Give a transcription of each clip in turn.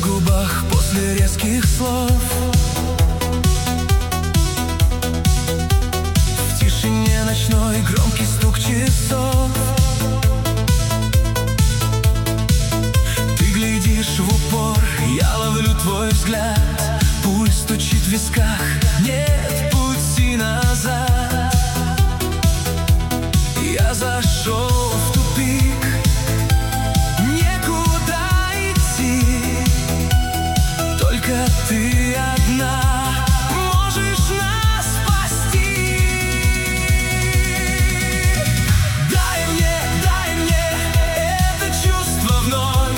губах после резких слов. В тишине ночной громкий стук часов. Ты глядишь в упор, я ловлю твой взгляд. Пульс стучит в висках, нет пути назад. Я зашел в тупик, некуда идти. Только ты одна можешь нас спасти. Дай мне это чувство вновь.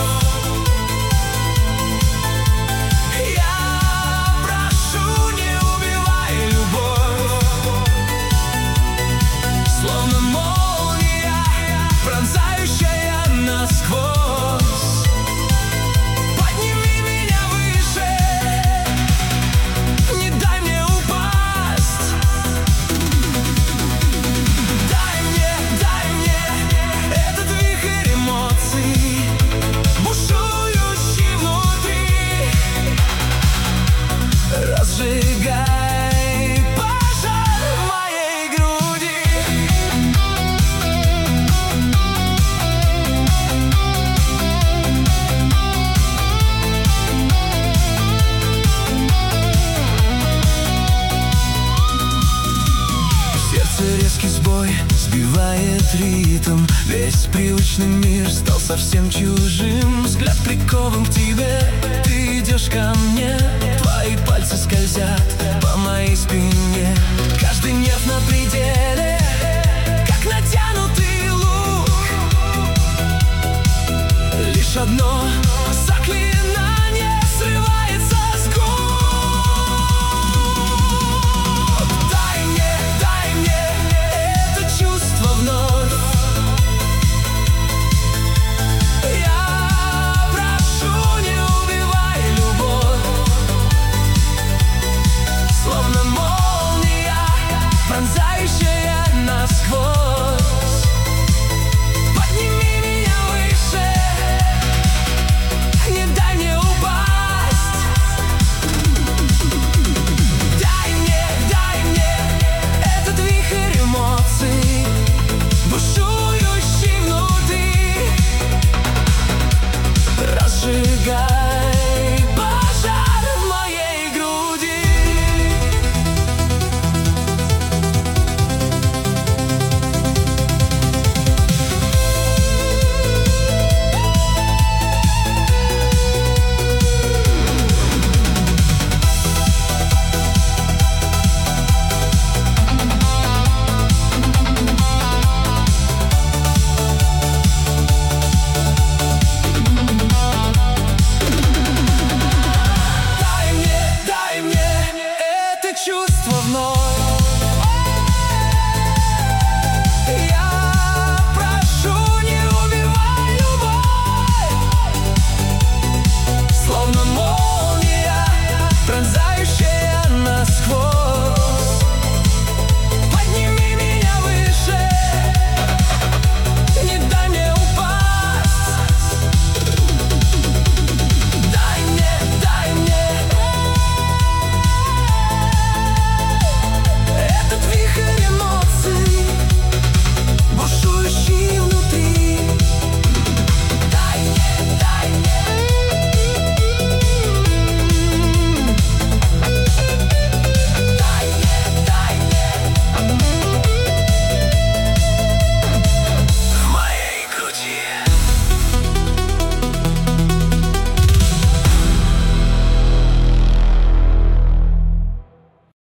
Я прошу, не убивай любовь. Словно молния, пронзающая насквозь. Подними меня выше, не дай мне упасть. Дай мне этот вихрь эмоций, бушующий внутри. Разжигай пожар в моей груди. Сердце резкий сбой сбивает ритм. Весь привычный мир стал совсем чужим. Взгляд прикован к тебе, ты идешь ко мне. Твои пальцы скользят по моей спине. Каждый нерв на пределе, как натянутый лук. Лишь одно